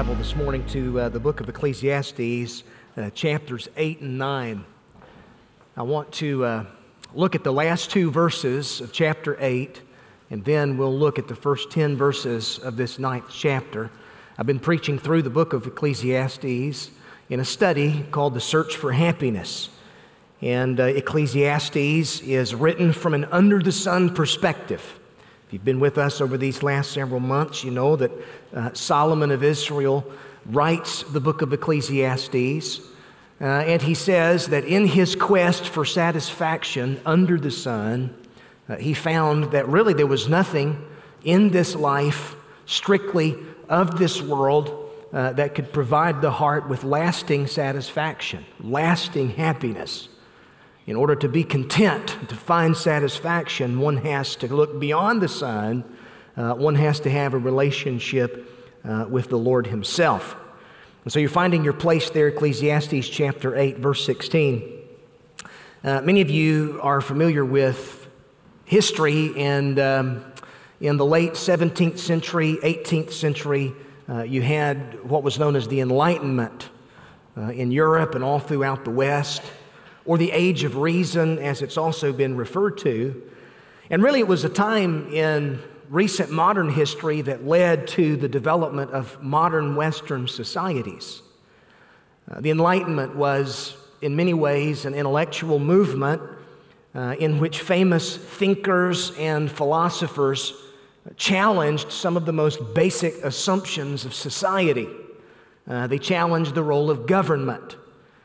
Bible this morning to the book of Ecclesiastes, chapters 8 and 9. I want to look at the last two verses of chapter 8, and then we'll look at the first 10 verses of this 9th chapter. I've been preaching through the book of Ecclesiastes in a study called The Search for Happiness. And Ecclesiastes is written from an under-the-sun perspective. If you've been with us over these last several months, you know that Solomon of Israel writes the book of Ecclesiastes, and he says that in his quest for satisfaction under the sun, he found that really there was nothing in this life, strictly of this world, that could provide the heart with lasting satisfaction, lasting happiness. In order to be content, to find satisfaction, one has to look beyond the sun. One has to have a relationship with the Lord Himself. And so you're finding your place there, Ecclesiastes chapter 8, verse 16. Many of you are familiar with history, and in the late 17th century, 18th century, you had what was known as the Enlightenment in Europe and all throughout the West, or the Age of Reason, as it's also been referred to. And really it was a time in recent modern history that led to the development of modern Western societies. The Enlightenment was, in many ways, an intellectual movement in which famous thinkers and philosophers challenged some of the most basic assumptions of society. They challenged the role of government.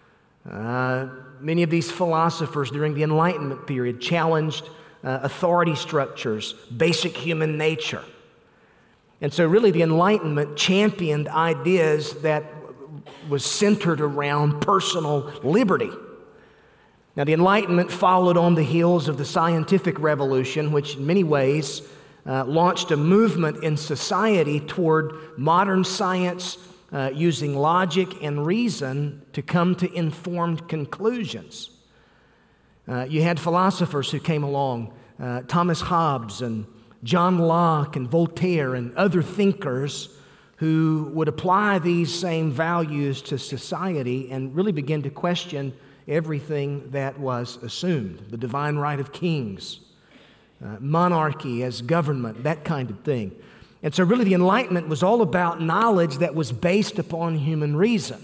Many of these philosophers during the Enlightenment period challenged authority structures, basic human nature. And so really the Enlightenment championed ideas that was centered around personal liberty. Now the Enlightenment followed on the heels of the scientific revolution, which in many ways launched a movement in society toward modern science, using logic and reason to come to informed conclusions. You had philosophers who came along, Thomas Hobbes and John Locke and Voltaire and other thinkers who would apply these same values to society and really begin to question everything that was assumed, the divine right of kings, monarchy as government, that kind of thing. And so really the Enlightenment was all about knowledge that was based upon human reason.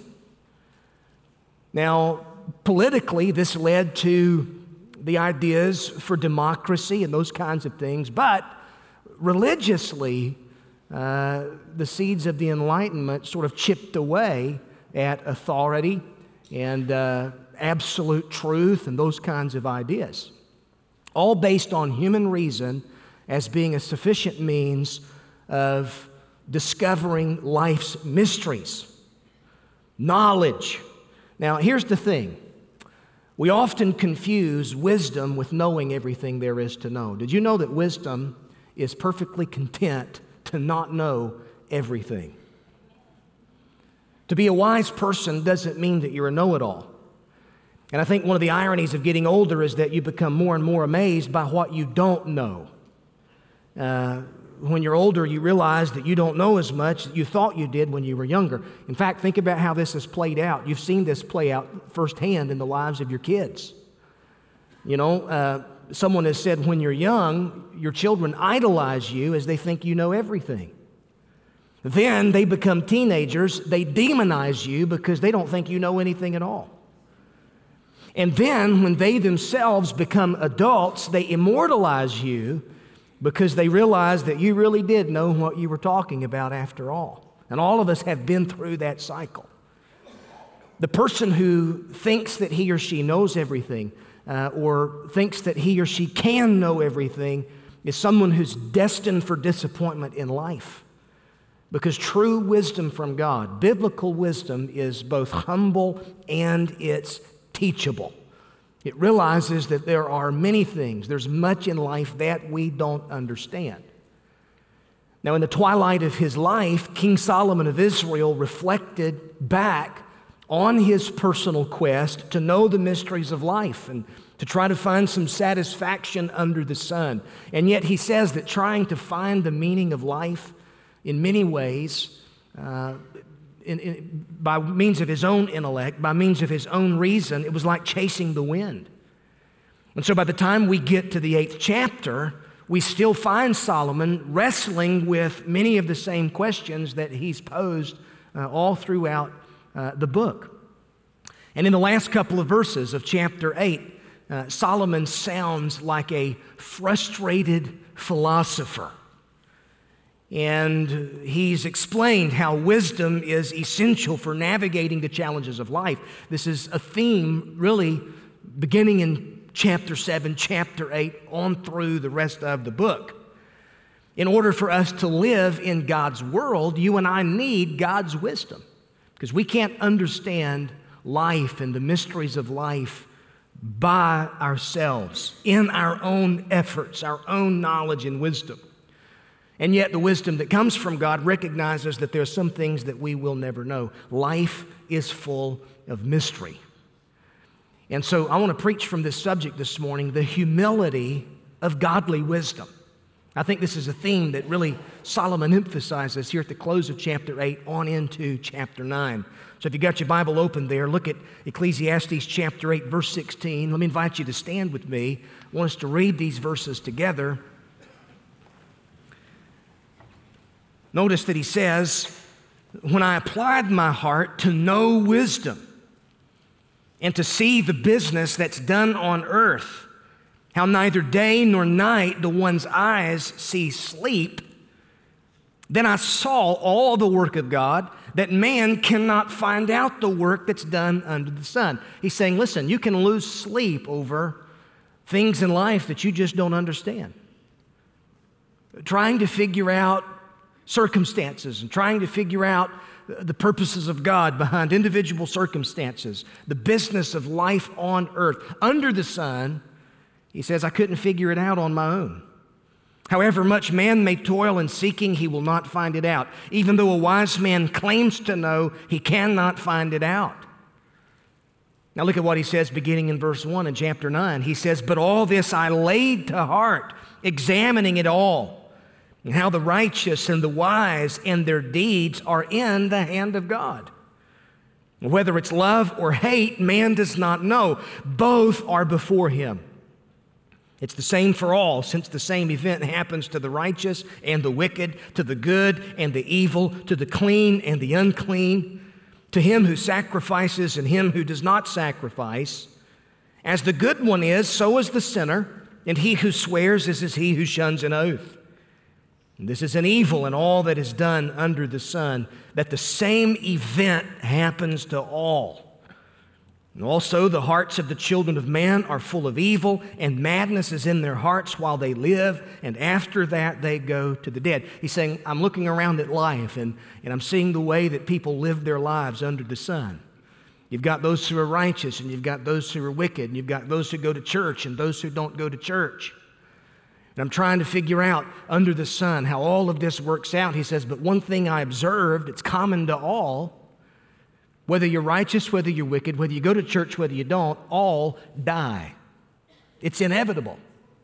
Now, politically, this led to the ideas for democracy and those kinds of things, but religiously, the seeds of the Enlightenment sort of chipped away at authority and absolute truth and those kinds of ideas, all based on human reason as being a sufficient means of discovering life's mysteries, knowledge. Now, here's the thing. We often confuse wisdom with knowing everything there is to know. Did you know that wisdom is perfectly content to not know everything? To be a wise person doesn't mean that you're a know-it-all. And I think one of the ironies of getting older is that you become more and more amazed by what you don't know. When you're older, you realize that you don't know as much as you thought you did when you were younger. In fact, think about how this has played out. You've seen this play out firsthand in the lives of your kids. You know, someone has said when you're young, your children idolize you as they think you know everything. Then they become teenagers, they demonize you because they don't think you know anything at all. And then when they themselves become adults, they immortalize you because they realize that you really did know what you were talking about after all. And all of us have been through that cycle. The person who thinks that he or she knows everything or thinks that he or she can know everything is someone who's destined for disappointment in life. Because true wisdom from God, biblical wisdom, is both humble and it's teachable. It realizes that there are many things, there's much in life that we don't understand. Now, in the twilight of his life, King Solomon of Israel reflected back on his personal quest to know the mysteries of life and to try to find some satisfaction under the sun. And yet he says that trying to find the meaning of life in many ways by means of his own intellect, by means of his own reason. It was like chasing the wind. And so by the time we get to the 8th chapter, we still find Solomon wrestling with many of the same questions that he's posed all throughout the book. And in the last couple of verses of chapter 8, Solomon sounds like a frustrated philosopher. And he's explained how wisdom is essential for navigating the challenges of life. This is a theme really beginning in chapter 7, chapter 8, on through the rest of the book. In order for us to live in God's world, you and I need God's wisdom, because we can't understand life and the mysteries of life by ourselves, in our own efforts, our own knowledge and wisdom. And yet the wisdom that comes from God recognizes that there are some things that we will never know. Life is full of mystery. And so I want to preach from this subject this morning, the humility of godly wisdom. I think this is a theme that really Solomon emphasizes here at the close of chapter 8 on into chapter 9. So if you got your Bible open there, look at Ecclesiastes chapter 8, verse 16. Let me invite you to stand with me. I want us to read these verses together. Notice that he says, "When I applied my heart to know wisdom and to see the business that's done on earth, how neither day nor night do one's eyes see sleep, then I saw all the work of God, that man cannot find out the work that's done under the sun." He's saying, listen, you can lose sleep over things in life that you just don't understand. Trying to figure out circumstances and trying to figure out the purposes of God behind individual circumstances, the business of life on earth, under the sun. He says, I couldn't figure it out on my own. However much man may toil in seeking, he will not find it out. Even though a wise man claims to know, he cannot find it out. Now look at what he says beginning in verse 1 in chapter 9. He says, "But all this I laid to heart, examining it all, and how the righteous and the wise and their deeds are in the hand of God. Whether it's love or hate, man does not know. Both are before him. It's the same for all, since the same event happens to the righteous and the wicked, to the good and the evil, to the clean and the unclean, to him who sacrifices and him who does not sacrifice. As the good one is, so is the sinner, and he who swears is as he who shuns an oath. And this is an evil in all that is done under the sun, that the same event happens to all. And also the hearts of the children of man are full of evil, and madness is in their hearts while they live, and after that they go to the dead." He's saying, I'm looking around at life, and I'm seeing the way that people live their lives under the sun. You've got those who are righteous, and you've got those who are wicked, and you've got those who go to church and those who don't go to church. And I'm trying to figure out under the sun how all of this works out. He says, but one thing I observed, it's common to all, whether you're righteous, whether you're wicked, whether you go to church, whether you don't, all die. It's inevitable.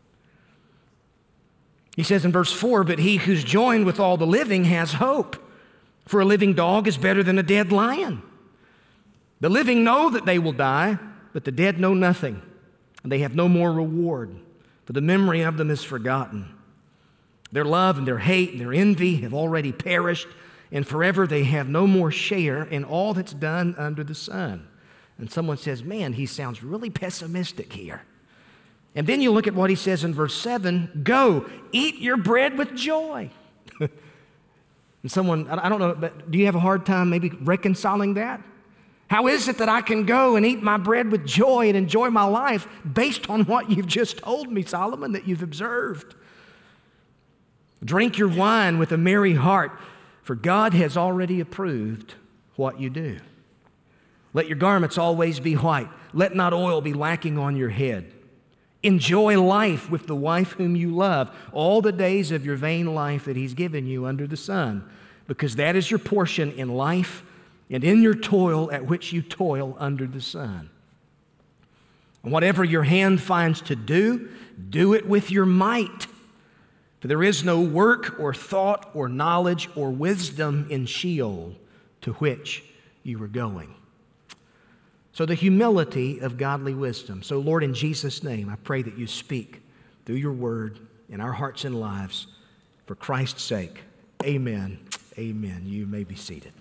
He says in verse 4, "But he who's joined with all the living has hope. For a living dog is better than a dead lion. The living know that they will die, but the dead know nothing, and they have no more reward. For the memory of them is forgotten. Their love and their hate and their envy have already perished, and forever they have no more share in all that's done under the sun." And someone says, man, he sounds really pessimistic here. And then you look at what he says in verse 7, "Go, eat your bread with joy." And someone, I don't know, but do you have a hard time maybe reconciling that? How is it that I can go and eat my bread with joy and enjoy my life based on what you've just told me, Solomon, that you've observed? "Drink your wine with a merry heart, for God has already approved what you do. Let your garments always be white. Let not oil be lacking on your head. Enjoy life with the wife whom you love, all the days of your vain life that he's given you under the sun, because that is your portion in life and in your toil at which you toil under the sun. And whatever your hand finds to do, do it with your might. For there is no work or thought or knowledge or wisdom in Sheol, to which you were going. So the humility of godly wisdom. So Lord, in Jesus' name, I pray that you speak through your word in our hearts and lives for Christ's sake. Amen. Amen. You may be seated.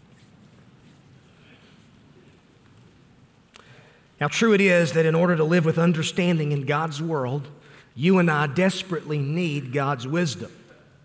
Now, true it is that in order to live with understanding in God's world, you and I desperately need God's wisdom.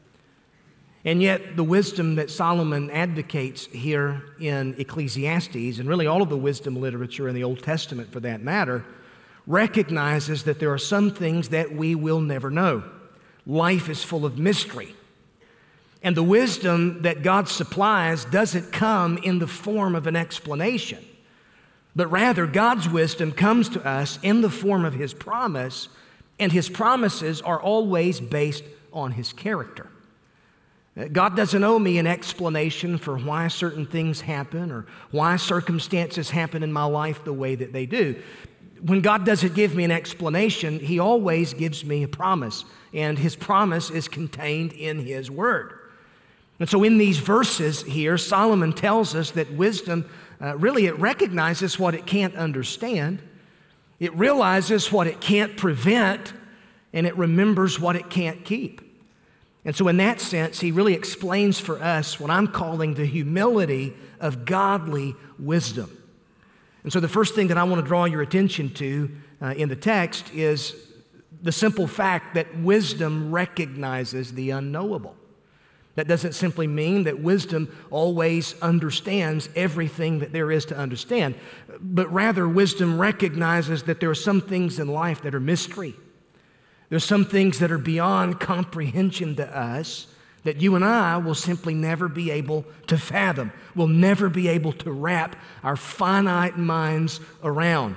And yet, the wisdom that Solomon advocates here in Ecclesiastes, and really all of the wisdom literature in the Old Testament for that matter, recognizes that there are some things that we will never know. Life is full of mystery. And the wisdom that God supplies doesn't come in the form of an explanation, but rather God's wisdom comes to us in the form of His promise, and His promises are always based on His character. God doesn't owe me an explanation for why certain things happen or why circumstances happen in my life the way that they do. When God doesn't give me an explanation, He always gives me a promise, and His promise is contained in His Word. And so in these verses here, Solomon tells us that wisdom, really it recognizes what it can't understand, it realizes what it can't prevent, and it remembers what it can't keep. And so in that sense, he really explains for us what I'm calling the humility of godly wisdom. And so the first thing that I want to draw your attention to in the text is the simple fact that wisdom recognizes the unknowable. That doesn't simply mean that wisdom always understands everything that there is to understand, but rather wisdom recognizes that there are some things in life that are mystery. There's some things that are beyond comprehension to us that you and I will simply never be able to fathom. We'll never be able to wrap our finite minds around.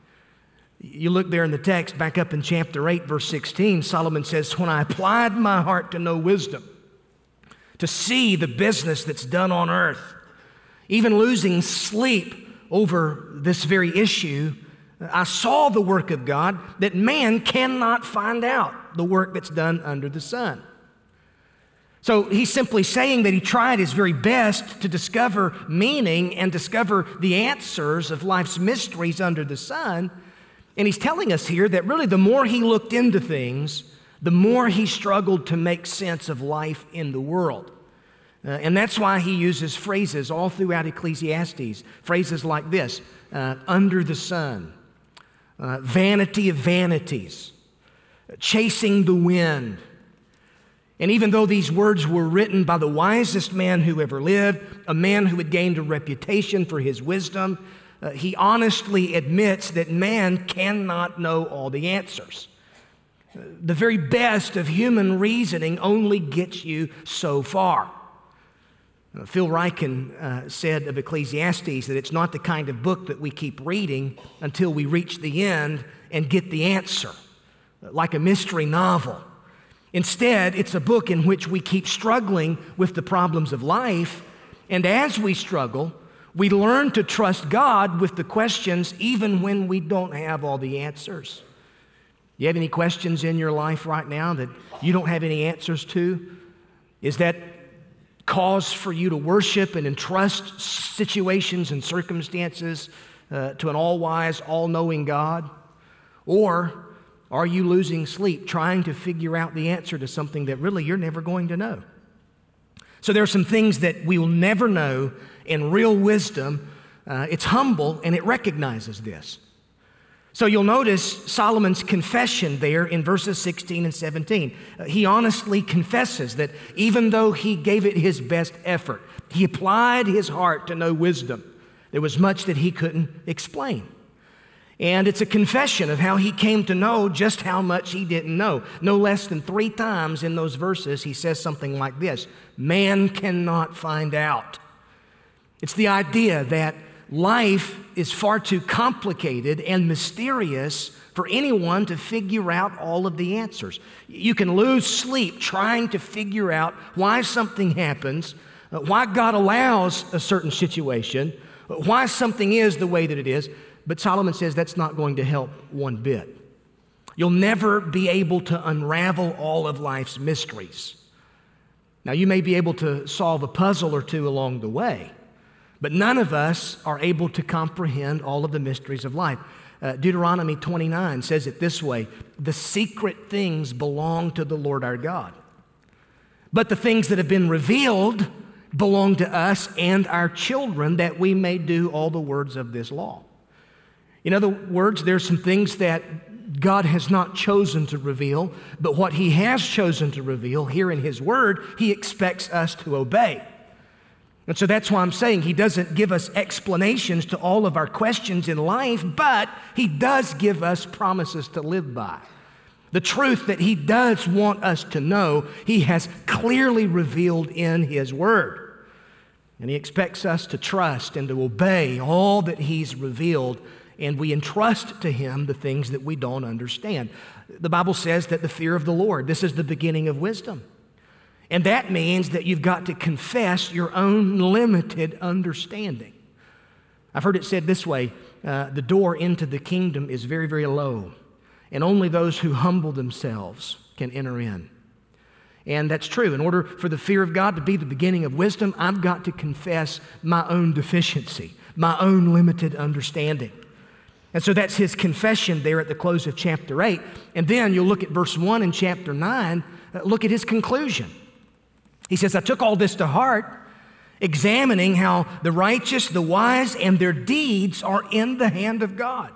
You look there in the text, back up in chapter 8, verse 16, Solomon says, "When I applied my heart to know wisdom, to see the business that's done on earth, even losing sleep over this very issue, I saw the work of God that man cannot find out, the work that's done under the sun." So he's simply saying that he tried his very best to discover meaning and discover the answers of life's mysteries under the sun. And he's telling us here that really the more he looked into things, the more he struggled to make sense of life in the world. And that's why he uses phrases all throughout Ecclesiastes, phrases like this, under the sun, vanity of vanities, chasing the wind. And even though these words were written by the wisest man who ever lived, a man who had gained a reputation for his wisdom, he honestly admits that man cannot know all the answers. The very best of human reasoning only gets you so far. Phil Ryken said of Ecclesiastes that it's not the kind of book that we keep reading until we reach the end and get the answer, like a mystery novel. Instead, it's a book in which we keep struggling with the problems of life, and as we struggle, we learn to trust God with the questions even when we don't have all the answers. You have any questions in your life right now that you don't have any answers to? Is that cause for you to worship and entrust situations and circumstances to an all-wise, all-knowing God? Or are you losing sleep trying to figure out the answer to something that really you're never going to know? So there are some things that we will never know, and real wisdom, it's humble and it recognizes this. So you'll notice Solomon's confession there in verses 16 and 17. He honestly confesses that even though he gave it his best effort, he applied his heart to know wisdom, there was much that he couldn't explain. And it's a confession of how he came to know just how much he didn't know. No less than 3 times in those verses, he says something like this: man cannot find out. It's the idea that life is far too complicated and mysterious for anyone to figure out all of the answers. You can lose sleep trying to figure out why something happens, why God allows a certain situation, why something is the way that it is. But Solomon says that's not going to help one bit. You'll never be able to unravel all of life's mysteries. Now, you may be able to solve a puzzle or two along the way, But none of us are able to comprehend all of the mysteries of life. Deuteronomy 29 says it this way: the secret things belong to the Lord our God, but the things that have been revealed belong to us and our children, that we may do all the words of this law. In other words, there's some things that God has not chosen to reveal, but what He has chosen to reveal here in His Word, He expects us to obey. And so that's why I'm saying He doesn't give us explanations to all of our questions in life, but He does give us promises to live by. The truth that He does want us to know, He has clearly revealed in His Word. And He expects us to trust and to obey all that He's revealed, and we entrust to Him the things that we don't understand. The Bible says that the fear of the Lord, this is the beginning of wisdom. And that means that you've got to confess your own limited understanding. I've heard it said this way: the door into the kingdom is very, very low, and only those who humble themselves can enter in. And that's true. In order for the fear of God to be the beginning of wisdom, I've got to confess my own deficiency, my own limited understanding. And so that's His confession there at the close of chapter 8. And then you'll look at verse 1 in chapter 9, look at His conclusion. He says, I took all this to heart, examining how the righteous, the wise, and their deeds are in the hand of God.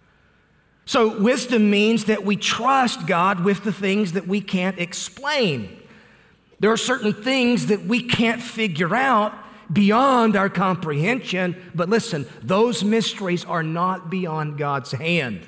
So wisdom means that we trust God with the things that we can't explain. There are certain things that we can't figure out beyond our comprehension, but listen, those mysteries are not beyond God's hand.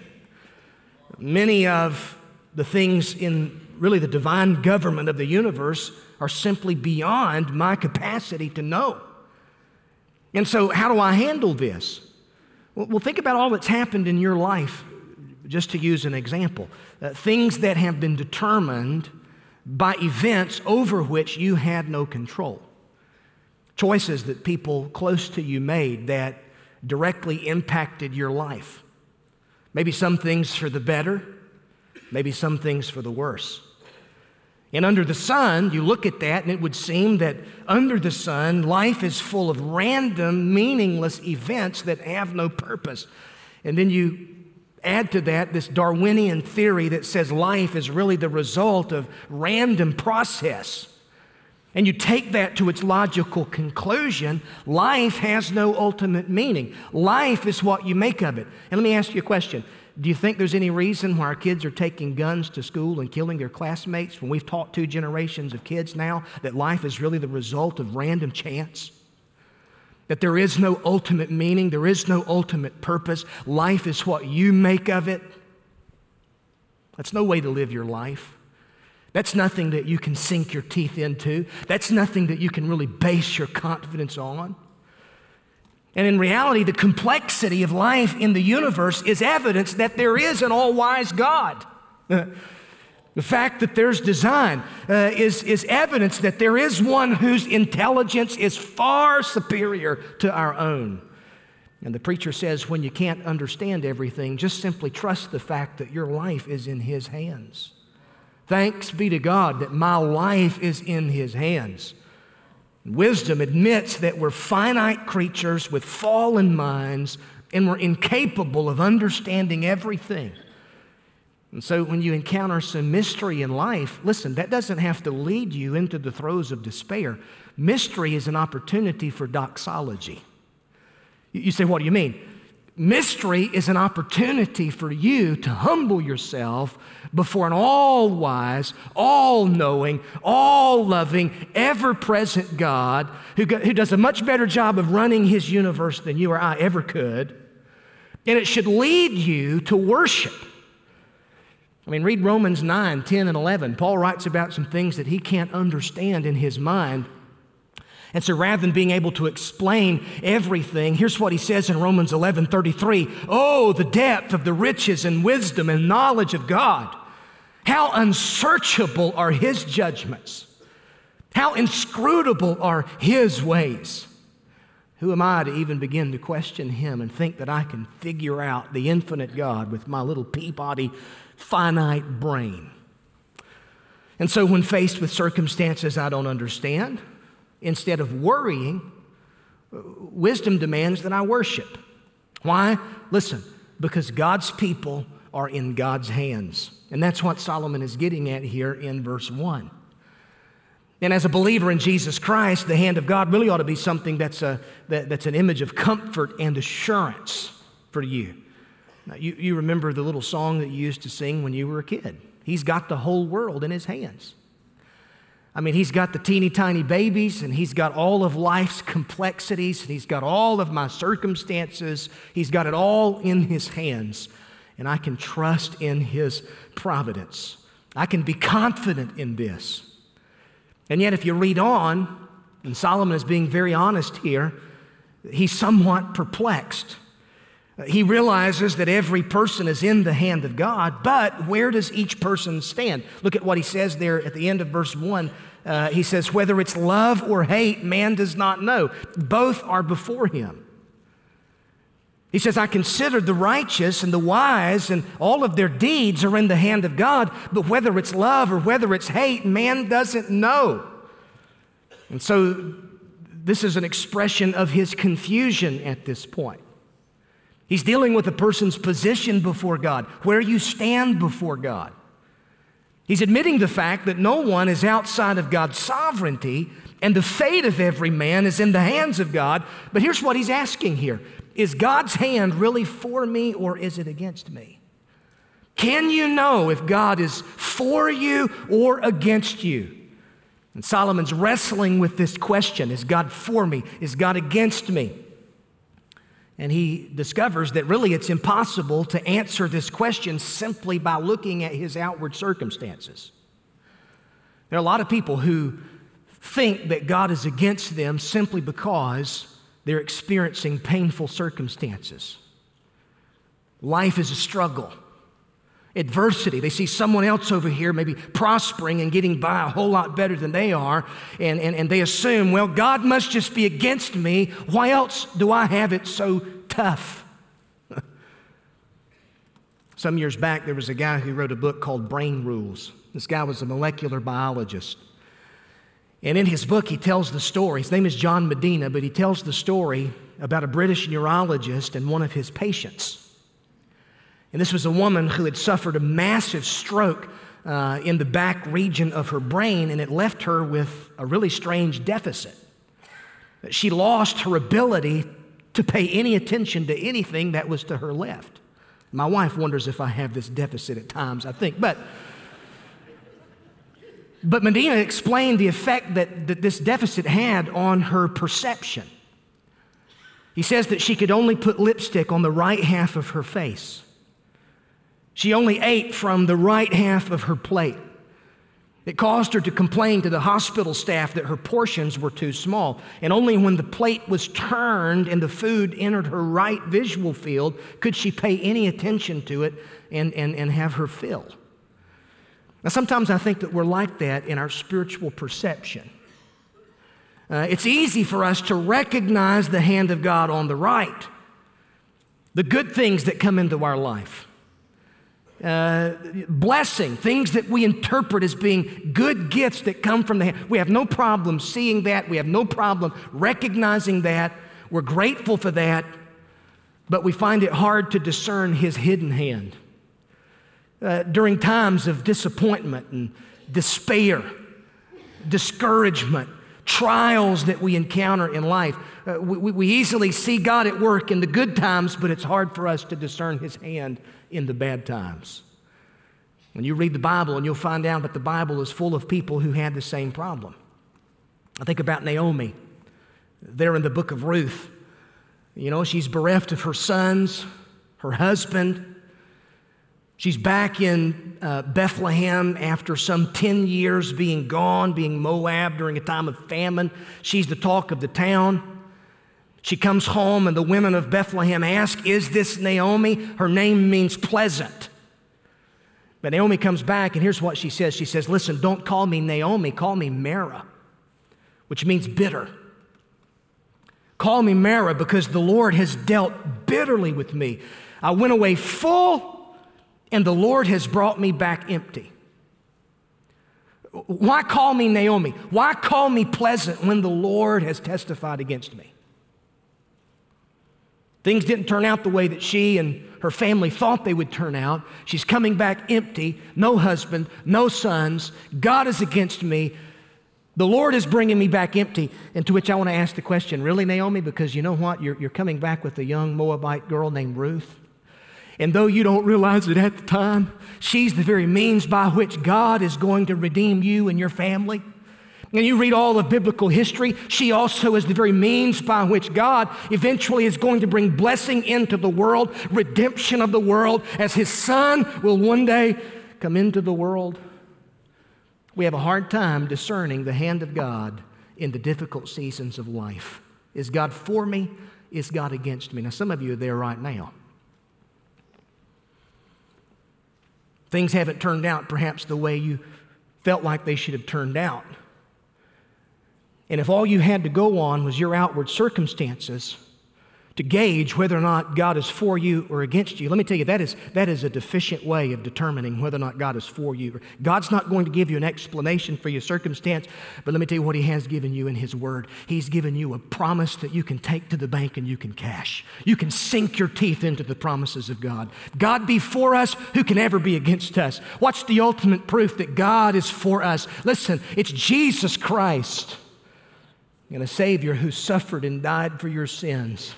Many of the things in really the divine government of the universe are simply beyond my capacity to know. And so how do I handle this? Well, think about all that's happened in your life, just to use an example. Things that have been determined by events over which you had no control. Choices that people close to you made that directly impacted your life. Maybe some things for the better, maybe some things for the worse. And under the sun, you look at that and it would seem that under the sun, life is full of random, meaningless events that have no purpose. And then you add to that this Darwinian theory that says life is really the result of random process. And you take that to its logical conclusion, life has no ultimate meaning. Life is what you make of it. And let me ask you a question. Do you think there's any reason why our kids are taking guns to school and killing their classmates when we've taught 2 generations of kids now that life is really the result of random chance? That there is no ultimate meaning, there is no ultimate purpose. Life is what you make of it. That's no way to live your life. That's nothing that you can sink your teeth into. That's nothing that you can really base your confidence on. And in reality, the complexity of life in the universe is evidence that there is an all-wise God. The fact that there's design is evidence that there is one whose intelligence is far superior to our own. And the preacher says, when you can't understand everything, just simply trust the fact that your life is in His hands. Thanks be to God that my life is in His hands. Wisdom admits that we're finite creatures with fallen minds and we're incapable of understanding everything. And so when you encounter some mystery in life, listen, that doesn't have to lead you into the throes of despair. Mystery is an opportunity for doxology. You say, what do you mean? Mystery is an opportunity for you to humble yourself before an all-wise, all-knowing, all-loving, ever-present God who does a much better job of running His universe than you or I ever could. And it should lead you to worship. I mean, read Romans 9, 10, and 11. Paul writes about some things that he can't understand in his mind. And so rather than being able to explain everything, here's what he says in Romans 11:33. Oh, the depth of the riches and wisdom and knowledge of God. How unsearchable are His judgments. How inscrutable are His ways. Who am I to even begin to question Him and think that I can figure out the infinite God with my little Peabody finite brain? And so when faced with circumstances I don't understand, instead of worrying, Wisdom demands that I worship. Why? Listen, because God's people are in God's hands. And that's what Solomon is getting at here in verse 1. And as a believer in Jesus Christ, the hand of God really ought to be something that's an image of comfort and assurance for you. Now, you remember the little song that you used to sing when you were a kid. He's got the whole world in his hands. I mean, he's got the teeny tiny babies, and he's got all of life's complexities, and he's got all of my circumstances. He's got it all in his hands, and I can trust in his providence. I can be confident in this. And yet, if you read on, and Solomon is being very honest here, he's somewhat perplexed. He realizes that every person is in the hand of God, but where does each person stand? Look at what he says there at the end of verse 1. He says, whether it's love or hate, man does not know. Both are before him. He says, I consider the righteous and the wise, and all of their deeds are in the hand of God, but whether it's love or whether it's hate, man doesn't know. And so this is an expression of his confusion at this point. He's dealing with a person's position before God, where you stand before God. He's admitting the fact that no one is outside of God's sovereignty, and the fate of every man is in the hands of God. But here's what he's asking here. Is God's hand really for me, or is it against me? Can you know if God is for you or against you? And Solomon's wrestling with this question. Is God for me? Is God against me? And he discovers that really it's impossible to answer this question simply by looking at his outward circumstances. There are a lot of people who think that God is against them simply because they're experiencing painful circumstances. Life is a struggle. Adversity. They see someone else over here maybe prospering and getting by a whole lot better than they are, and they assume, well, God must just be against me. Why else do I have it so tough? Some years back, there was a guy who wrote a book called Brain Rules. This guy was a molecular biologist. And in his book, he tells the story. His name is John Medina, but he tells the story about a British neurologist and one of his patients. And this was a woman who had suffered a massive stroke in the back region of her brain, and it left her with a really strange deficit. She lost her ability to pay any attention to anything that was to her left. My wife wonders if I have this deficit at times, I think. But Medina explained the effect that this deficit had on her perception. He says that she could only put lipstick on the right half of her face. She only ate from the right half of her plate. It caused her to complain to the hospital staff that her portions were too small. And only when the plate was turned and the food entered her right visual field could she pay any attention to it and have her fill. Now, sometimes I think that we're like that in our spiritual perception. It's easy for us to recognize the hand of God on the right, the good things that come into our life. Blessing, things that we interpret as being good gifts that come from the hand. We have no problem seeing that. We have no problem recognizing that. We're grateful for that, but we find it hard to discern his hidden hand. During times of disappointment and despair, discouragement, trials that we encounter in life, we easily see God at work in the good times, but it's hard for us to discern his hand in the bad times. When you read the Bible, and you'll find out that the Bible is full of people who had the same problem. I think about Naomi there in the book of Ruth. You know, she's bereft of her sons, her husband. She's back in Bethlehem after some 10 years being gone, being Moab during a time of famine. She's the talk of the town. She comes home, and the women of Bethlehem ask, is this Naomi? Her name means pleasant. But Naomi comes back, and here's what she says. She says, listen, don't call me Naomi, call me Mara, which means bitter. Call me Mara because the Lord has dealt bitterly with me. I went away full, and the Lord has brought me back empty. Why call me Naomi? Why call me pleasant when the Lord has testified against me? Things didn't turn out the way that she and her family thought they would turn out. She's coming back empty, no husband, no sons. God is against me. The Lord is bringing me back empty. And to which I want to ask the question, really, Naomi? Because you know what? You're coming back with a young Moabite girl named Ruth. And though you don't realize it at the time, she's the very means by which God is going to redeem you and your family. And you read all of biblical history, she also is the very means by which God eventually is going to bring blessing into the world, redemption of the world, as His Son will one day come into the world. We have a hard time discerning the hand of God in the difficult seasons of life. Is God for me? Is God against me? Now, some of you are there right now. Things haven't turned out perhaps the way you felt like they should have turned out. And if all you had to go on was your outward circumstances to gauge whether or not God is for you or against you, let me tell you, that is a deficient way of determining whether or not God is for you. God's not going to give you an explanation for your circumstance, but let me tell you what He has given you in His Word. He's given you a promise that you can take to the bank and you can cash. You can sink your teeth into the promises of God. God be for us, who can ever be against us? What's the ultimate proof that God is for us? Listen, it's Jesus Christ, and a Savior who suffered and died for your sins.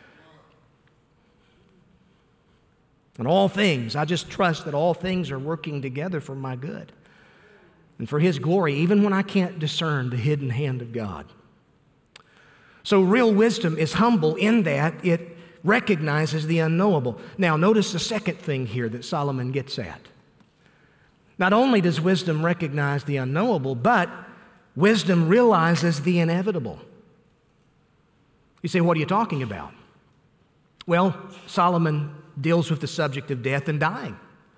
And all things, I just trust that all things are working together for my good and for His glory, even when I can't discern the hidden hand of God. So real wisdom is humble in that it recognizes the unknowable. Now, notice the second thing here that Solomon gets at. Not only does wisdom recognize the unknowable, but wisdom realizes the inevitable. You say, what are you talking about? Well, Solomon deals with the subject of death and dying.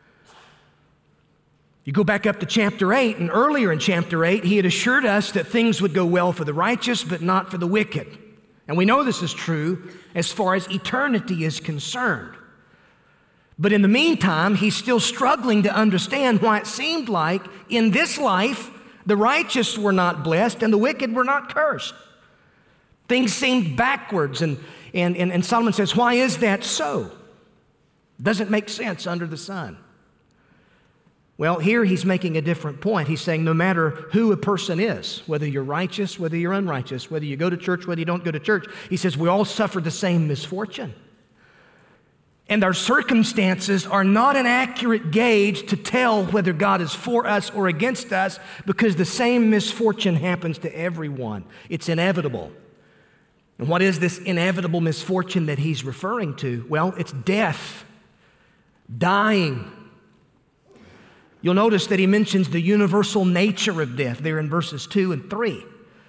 You go back up to chapter 8, and earlier in chapter 8, he had assured us that things would go well for the righteous, but not for the wicked. And we know this is true as far as eternity is concerned. But in the meantime, he's still struggling to understand why it seemed like in this life, the righteous were not blessed and the wicked were not cursed. Things seemed backwards, and Solomon says, why is that so? Doesn't make sense under the sun. Well, here he's making a different point. He's saying no matter who a person is, whether you're righteous, whether you're unrighteous, whether you go to church, whether you don't go to church, he says we all suffer the same misfortune. And our circumstances are not an accurate gauge to tell whether God is for us or against us, because the same misfortune happens to everyone. It's inevitable. And what is this inevitable misfortune that he's referring to? Well, it's death. Dying. You'll notice that he mentions the universal nature of death there in verses 2 and 3.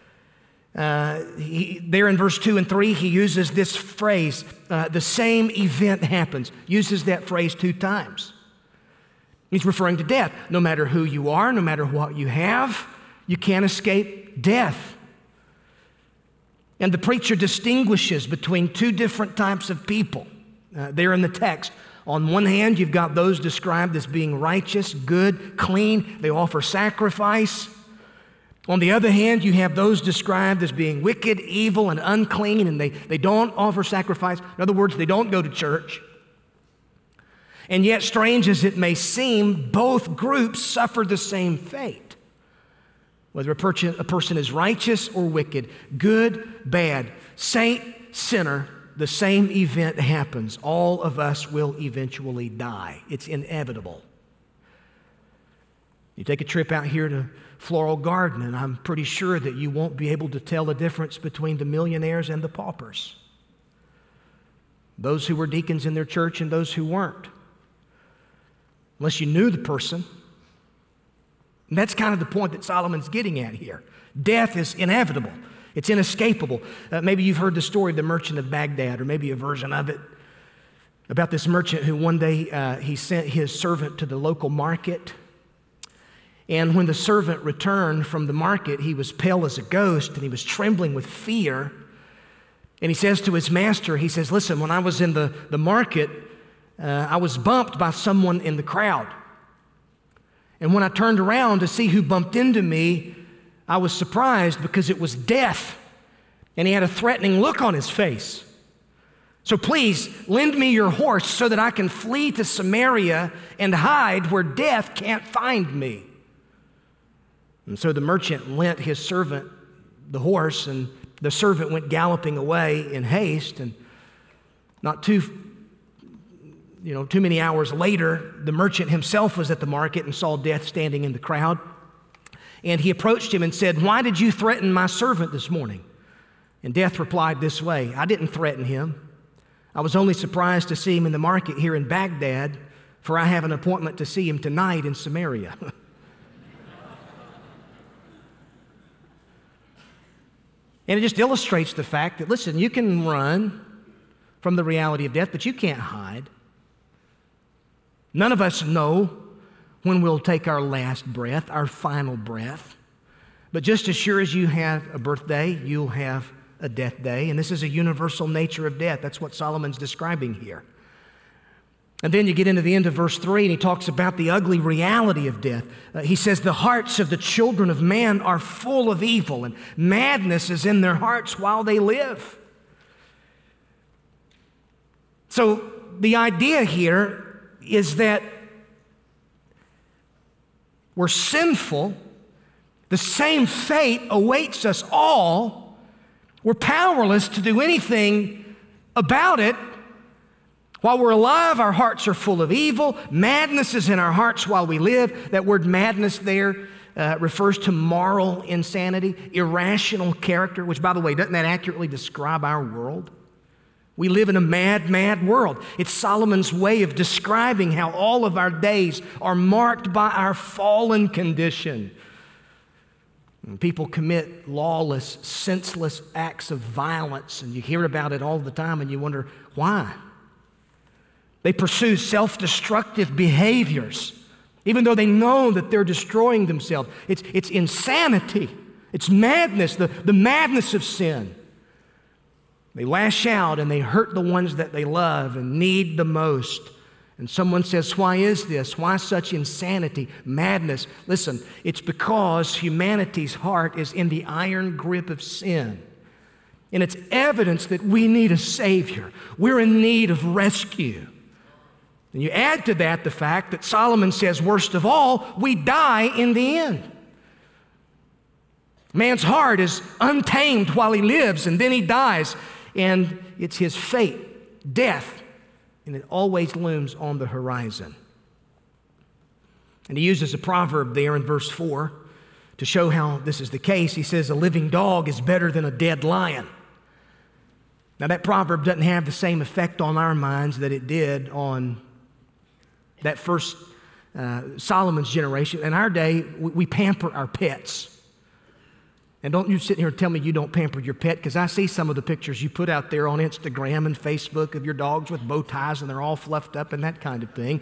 There in verse 2 and 3, he uses this phrase, the same event happens, uses that phrase 2 times. He's referring to death. No matter who you are, no matter what you have, you can't escape death. And the preacher distinguishes between 2 different types of people there in the text. On one hand, you've got those described as being righteous, good, clean. They offer sacrifice. On the other hand, you have those described as being wicked, evil, and unclean, and they don't offer sacrifice. In other words, they don't go to church. And yet, strange as it may seem, both groups suffer the same fate. Whether a person is righteous or wicked, good, bad, saint, sinner, the same event happens. All of us will eventually die. It's inevitable. You take a trip out here to Floral Garden, and I'm pretty sure that you won't be able to tell the difference between the millionaires and the paupers, those who were deacons in their church and those who weren't, unless you knew the person. And that's kind of the point that Solomon's getting at here. Death is inevitable. It's inescapable. Maybe you've heard the story of the merchant of Baghdad, or maybe a version of it, about this merchant who one day he sent his servant to the local market. And when the servant returned from the market, he was pale as a ghost and he was trembling with fear. And he says to his master, he says, listen, when I was in the market, I was bumped by someone in the crowd. And when I turned around to see who bumped into me, I was surprised because it was death. And he had a threatening look on his face. So please lend me your horse so that I can flee to Samaria and hide where death can't find me." And so the merchant lent his servant the horse, and the servant went galloping away in haste. And not too many hours later, the merchant himself was at the market and saw Death standing in the crowd. And he approached him and said, "Why did you threaten my servant this morning?" And Death replied this way, "I didn't threaten him. I was only surprised to see him in the market here in Baghdad, for I have an appointment to see him tonight in Samaria." And it just illustrates the fact that, listen, you can run from the reality of death, but you can't hide. None of us know when we'll take our last breath, our final breath. But just as sure as you have a birthday, you'll have a death day. And this is a universal nature of death. That's what Solomon's describing here. And then you get into the end of verse 3, and he talks about the ugly reality of death. He says, "The hearts of the children of man are full of evil, and madness is in their hearts while they live." So the idea here is that we're sinful. The same fate awaits us all. We're powerless to do anything about it. While we're alive, our hearts are full of evil. Madness is in our hearts while we live. That word madness there refers to moral insanity, irrational character, which, by the way, doesn't that accurately describe our world? We live in a mad, mad world. It's Solomon's way of describing how all of our days are marked by our fallen condition. And people commit lawless, senseless acts of violence, and you hear about it all the time, and you wonder, why? They pursue self-destructive behaviors, even though they know that they're destroying themselves. It's insanity. It's madness, the madness of sin. They lash out and they hurt the ones that they love and need the most. And someone says, "Why is this? Why such insanity, madness?" Listen, it's because humanity's heart is in the iron grip of sin. And it's evidence that we need a Savior. We're in need of rescue. And you add to that the fact that Solomon says, worst of all, we die in the end. Man's heart is untamed while he lives, and then he dies, and it's his fate, death, and it always looms on the horizon. And he uses a proverb there in verse 4 to show how this is the case. He says, "A living dog is better than a dead lion." Now, that proverb doesn't have the same effect on our minds that it did on that first Solomon's generation. In our day, we pamper our pets. And don't you sit here and tell me you don't pamper your pet, because I see some of the pictures you put out there on Instagram and Facebook of your dogs with bow ties and they're all fluffed up and that kind of thing.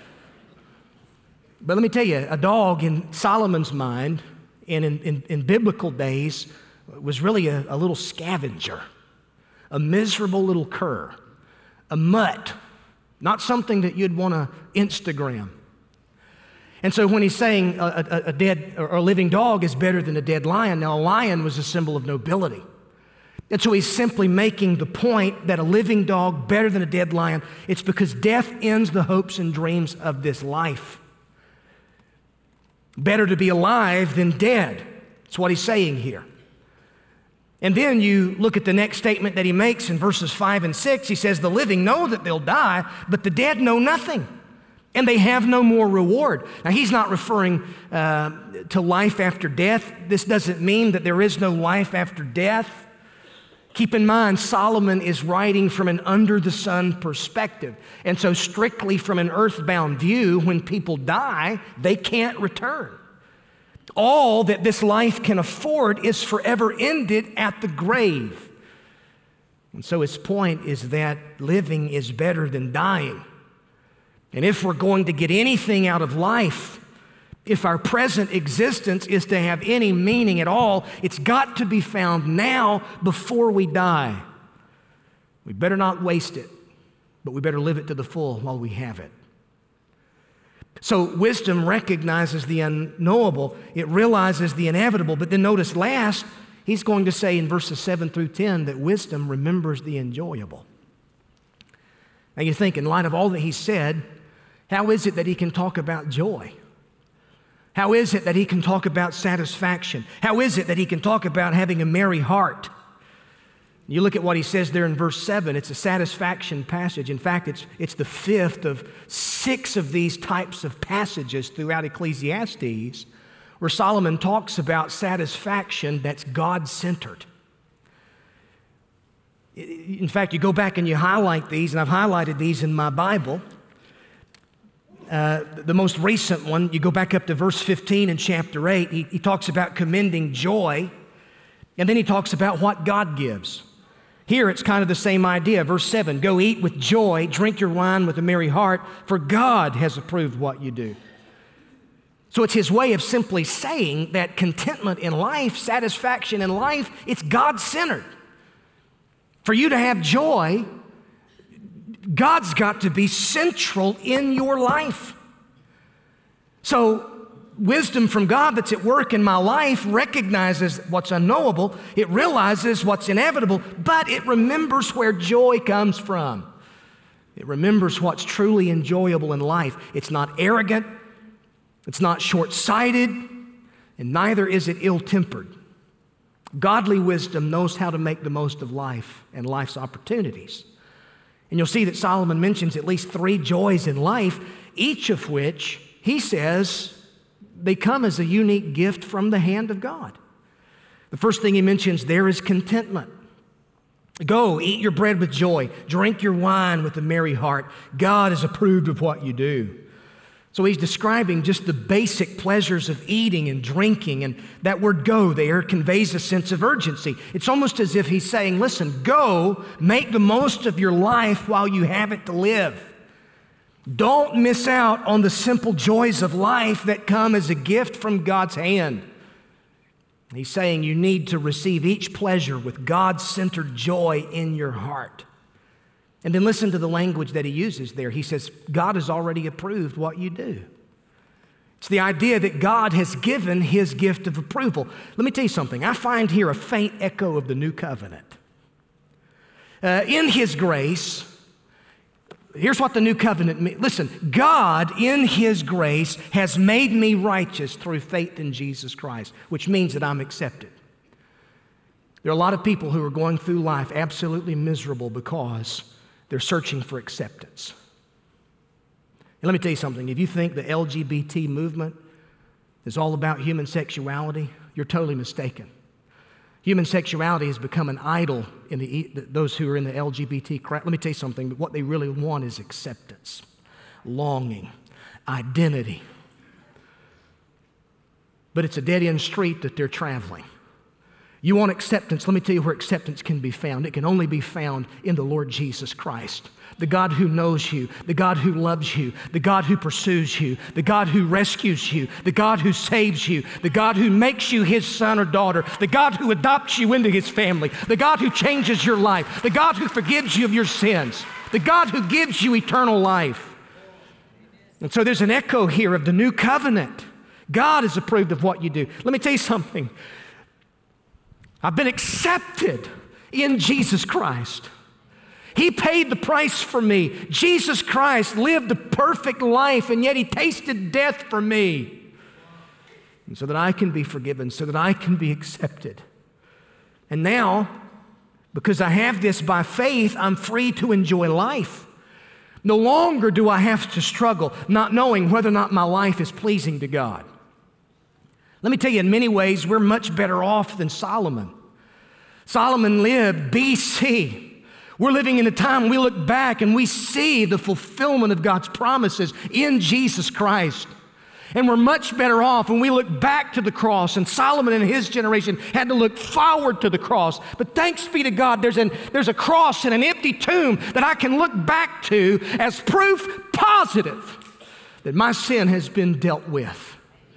But let me tell you, a dog in Solomon's mind and in biblical days was really a little scavenger, a miserable little cur, a mutt, not something that you'd want to Instagram. And so when he's saying a dead or a living dog is better than a dead lion, now a lion was a symbol of nobility. And so he's simply making the point that a living dog better than a dead lion, it's because death ends the hopes and dreams of this life. Better to be alive than dead. That's what he's saying here. And then you look at the next statement that he makes in verses 5 and 6. He says, "The living know that they'll die, but the dead know nothing, and they have no more reward." Now, he's not referring to life after death. This doesn't mean that there is no life after death. Keep in mind, Solomon is writing from an under-the-sun perspective. And so strictly from an earthbound view, when people die, they can't return. All that this life can afford is forever ended at the grave. And so his point is that living is better than dying. And if we're going to get anything out of life, if our present existence is to have any meaning at all, it's got to be found now before we die. We better not waste it, but we better live it to the full while we have it. So wisdom recognizes the unknowable. It realizes the inevitable. But then notice last, he's going to say in verses 7 through 10 that wisdom remembers the enjoyable. Now you think, in light of all that he said, how is it that he can talk about joy? How is it that he can talk about satisfaction? How is it that he can talk about having a merry heart? You look at what he says there in verse 7, it's a satisfaction passage. In fact, it's the fifth of 6 of these types of passages throughout Ecclesiastes where Solomon talks about satisfaction that's God-centered. In fact, you go back and you highlight these, and I've highlighted these in my Bible. The most recent one, you go back up to verse 15 in chapter 8, he talks about commending joy, and then he talks about what God gives. Here it's kind of the same idea. Verse 7, go eat with joy, drink your wine with a merry heart, for God has approved what you do. So it's his way of simply saying that contentment in life, satisfaction in life, it's God-centered. For you to have joy, God's got to be central in your life. So wisdom from God that's at work in my life recognizes what's unknowable, it realizes what's inevitable, but it remembers where joy comes from. It remembers what's truly enjoyable in life. It's not arrogant, it's not short-sighted, and neither is it ill-tempered. Godly wisdom knows how to make the most of life and life's opportunities. And you'll see that Solomon mentions at least 3 joys in life, each of which, he says, they come as a unique gift from the hand of God. The first thing he mentions there is contentment. Go, eat your bread with joy. Drink your wine with a merry heart. God has approved of what you do. So he's describing just the basic pleasures of eating and drinking, and that word go there conveys a sense of urgency. It's almost as if he's saying, listen, go, make the most of your life while you have it to live. Don't miss out on the simple joys of life that come as a gift from God's hand. He's saying you need to receive each pleasure with God-centered joy in your heart. And then listen to the language that he uses there. He says, God has already approved what you do. It's the idea that God has given his gift of approval. Let me tell you something. I find here a faint echo of the new covenant. In his grace, here's what the new covenant means. Listen, God in his grace has made me righteous through faith in Jesus Christ, which means that I'm accepted. There are a lot of people who are going through life absolutely miserable because they're searching for acceptance. And let me tell you something. If you think the LGBT movement is all about human sexuality, you're totally mistaken. Human sexuality has become an idol in those who are in the LGBT crowd. Let me tell you something. What they really want is acceptance, longing, identity. But it's a dead-end street that they're traveling. You want acceptance? Let me tell you where acceptance can be found. It can only be found in the Lord Jesus Christ, the God who knows you, the God who loves you, the God who pursues you, the God who rescues you, the God who saves you, the God who makes you his son or daughter, the God who adopts you into his family, the God who changes your life, the God who forgives you of your sins, the God who gives you eternal life. And so there's an echo here of the new covenant. God has approved of what you do. Let me tell you something. I've been accepted in Jesus Christ. He paid the price for me. Jesus Christ lived the perfect life, and yet he tasted death for me. And so that I can be forgiven, so that I can be accepted. And now, because I have this by faith, I'm free to enjoy life. No longer do I have to struggle not knowing whether or not my life is pleasing to God. Let me tell you, in many ways, we're much better off than Solomon. Solomon lived BC. We're living in a time we look back and we see the fulfillment of God's promises in Jesus Christ. And we're much better off when we look back to the cross. And Solomon and his generation had to look forward to the cross. But thanks be to God, there's a cross and an empty tomb that I can look back to as proof positive that my sin has been dealt with.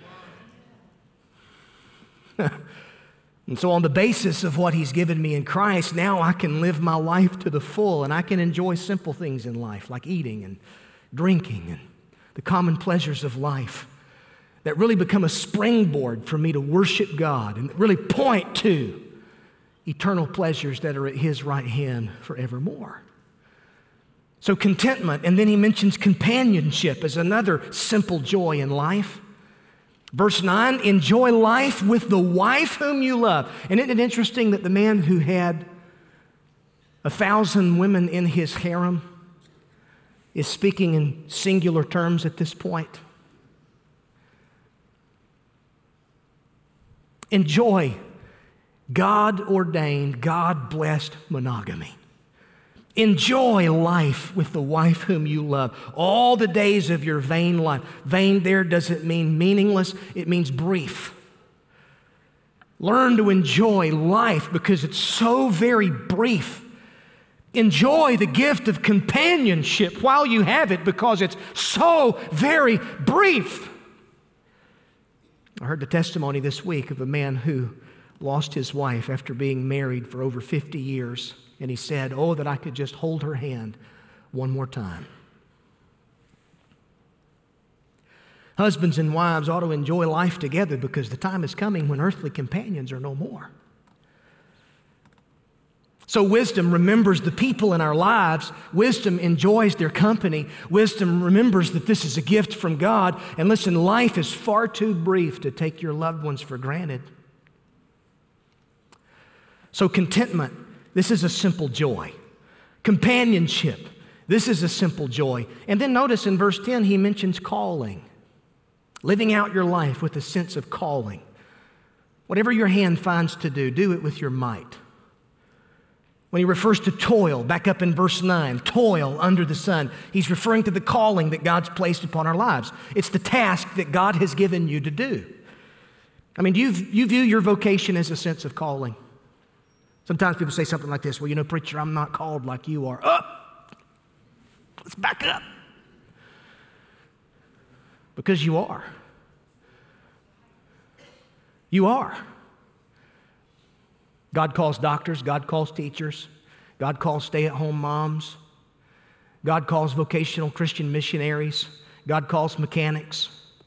And so on the basis of what he's given me in Christ, now I can live my life to the full, and I can enjoy simple things in life like eating and drinking and the common pleasures of life that really become a springboard for me to worship God and really point to eternal pleasures that are at his right hand forevermore. So contentment, and then he mentions companionship as another simple joy in life. Verse 9, enjoy life with the wife whom you love. And isn't it interesting that the man who had 1,000 women in his harem is speaking in singular terms at this point? Enjoy God-ordained, God-blessed monogamy. Enjoy life with the wife whom you love all the days of your vain life. Vain there doesn't mean meaningless, it means brief. Learn to enjoy life because it's so very brief. Enjoy the gift of companionship while you have it because it's so very brief. I heard the testimony this week of a man who lost his wife after being married for over 50 years. And he said, oh, that I could just hold her hand one more time. Husbands and wives ought to enjoy life together because the time is coming when earthly companions are no more. So wisdom remembers the people in our lives. Wisdom enjoys their company. Wisdom remembers that this is a gift from God. And listen, life is far too brief to take your loved ones for granted. So contentment, this is a simple joy. Companionship, this is a simple joy. And then notice in verse 10, he mentions calling. Living out your life with a sense of calling. Whatever your hand finds to do, do it with your might. When he refers to toil, back up in verse 9, toil under the sun, he's referring to the calling that God's placed upon our lives. It's the task that God has given you to do. I mean, do you view your vocation as a sense of calling? Sometimes people say something like this, well, you know, preacher, I'm not called like you are. Let's back up. Because you are. You are. God calls doctors, God calls teachers, God calls stay-at-home moms, God calls vocational Christian missionaries, God calls mechanics,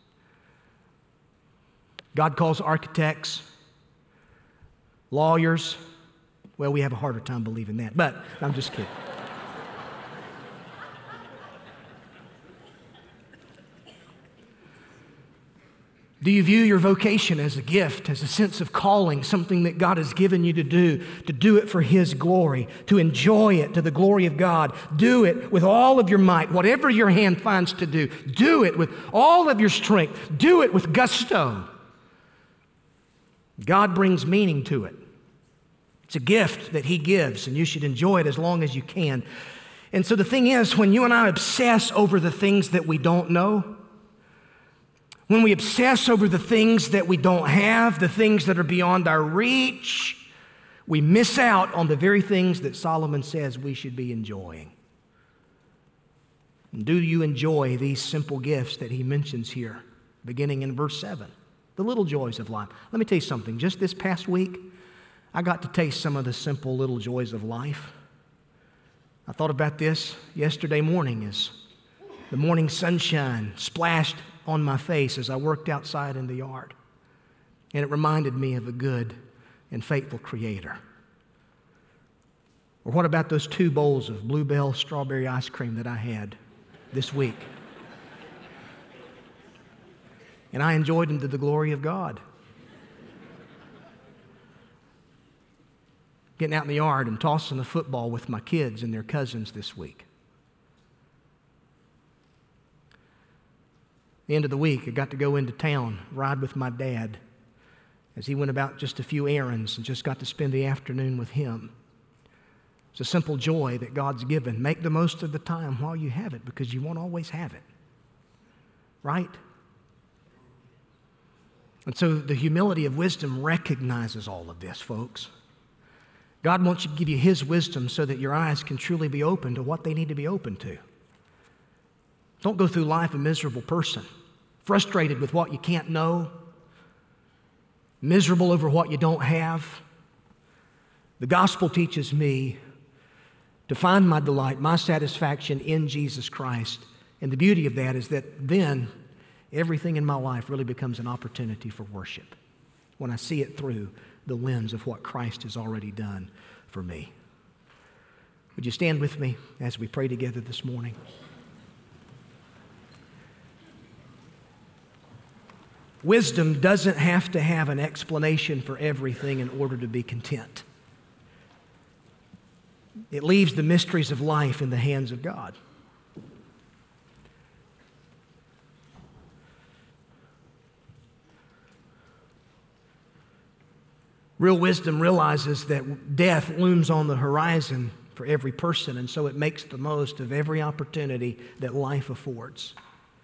God calls architects, lawyers. Well, we have a harder time believing that, but I'm just kidding. Do you view your vocation as a gift, as a sense of calling, something that God has given you to do it for His glory, to enjoy it to the glory of God? Do it with all of your might. Whatever your hand finds to do it with all of your strength. Do it with gusto. God brings meaning to it. It's a gift that He gives, and you should enjoy it as long as you can. And so the thing is, when you and I obsess over the things that we don't know, when we obsess over the things that we don't have, the things that are beyond our reach, we miss out on the very things that Solomon says we should be enjoying. And do you enjoy these simple gifts that he mentions here, beginning in verse 7? The little joys of life. Let me tell you something. Just this past week, I got to taste some of the simple little joys of life. I thought about this yesterday morning as the morning sunshine splashed on my face as I worked outside in the yard. And it reminded me of a good and faithful Creator. Or what about those 2 bowls of Bluebell strawberry ice cream that I had this week? And I enjoyed them to the glory of God. Getting out in the yard and tossing the football with my kids and their cousins this week. The end of the week, I got to go into town, ride with my dad as he went about just a few errands and just got to spend the afternoon with him. It's a simple joy that God's given. Make the most of the time while you have it because you won't always have it. Right? And so the humility of wisdom recognizes all of this, folks. God wants to give you His wisdom so that your eyes can truly be open to what they need to be open to. Don't go through life a miserable person, frustrated with what you can't know, miserable over what you don't have. The gospel teaches me to find my delight, my satisfaction in Jesus Christ. And the beauty of that is that then everything in my life really becomes an opportunity for worship when I see it through the lens of what Christ has already done for me. Would you stand with me as we pray together this morning? Wisdom doesn't have to have an explanation for everything in order to be content. It leaves the mysteries of life in the hands of God. Real wisdom realizes that death looms on the horizon for every person, and so it makes the most of every opportunity that life affords.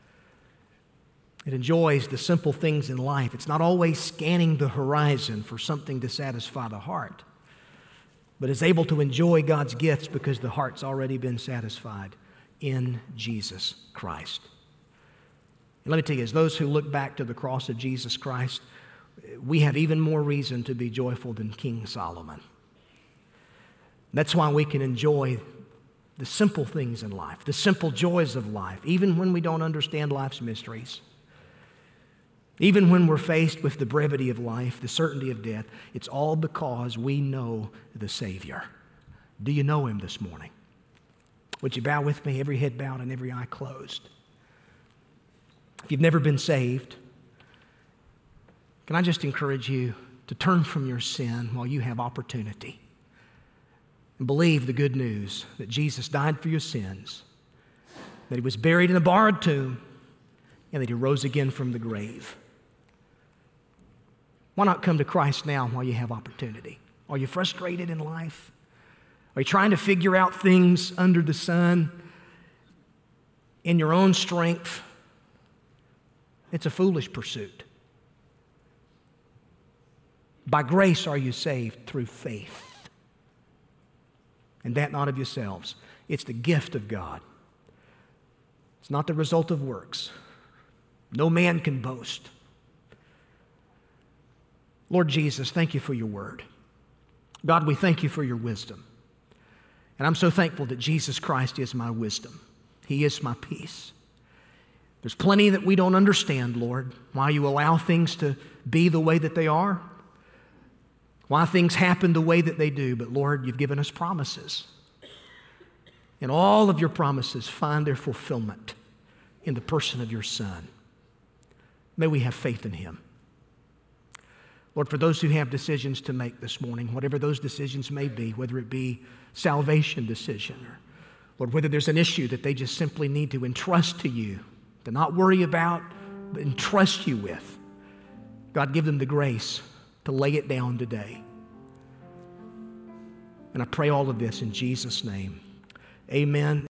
It enjoys the simple things in life. It's not always scanning the horizon for something to satisfy the heart, but is able to enjoy God's gifts because the heart's already been satisfied in Jesus Christ. And let me tell you, as those who look back to the cross of Jesus Christ, we have even more reason to be joyful than King Solomon. That's why we can enjoy the simple things in life, the simple joys of life, even when we don't understand life's mysteries. Even when we're faced with the brevity of life, the certainty of death, it's all because we know the Savior. Do you know Him this morning? Would you bow with me, every head bowed and every eye closed? If you've never been saved, can I just encourage you to turn from your sin while you have opportunity and believe the good news that Jesus died for your sins, that He was buried in a borrowed tomb, and that He rose again from the grave. Why not come to Christ now while you have opportunity? Are you frustrated in life? Are you trying to figure out things under the sun in your own strength? It's a foolish pursuit. By grace are you saved through faith. And that not of yourselves. It's the gift of God. It's not the result of works. No man can boast. Lord Jesus, thank you for your word. God, we thank you for your wisdom. And I'm so thankful that Jesus Christ is my wisdom. He is my peace. There's plenty that we don't understand, Lord, why you allow things to be the way that they are, why things happen the way that they do. But Lord, you've given us promises. And all of your promises find their fulfillment in the person of your Son. May we have faith in Him. Lord, for those who have decisions to make this morning, whatever those decisions may be, whether it be salvation decision or, Lord, whether there's an issue that they just simply need to entrust to you, to not worry about, but entrust you with, God, give them the grace to lay it down today. And I pray all of this in Jesus' name. Amen.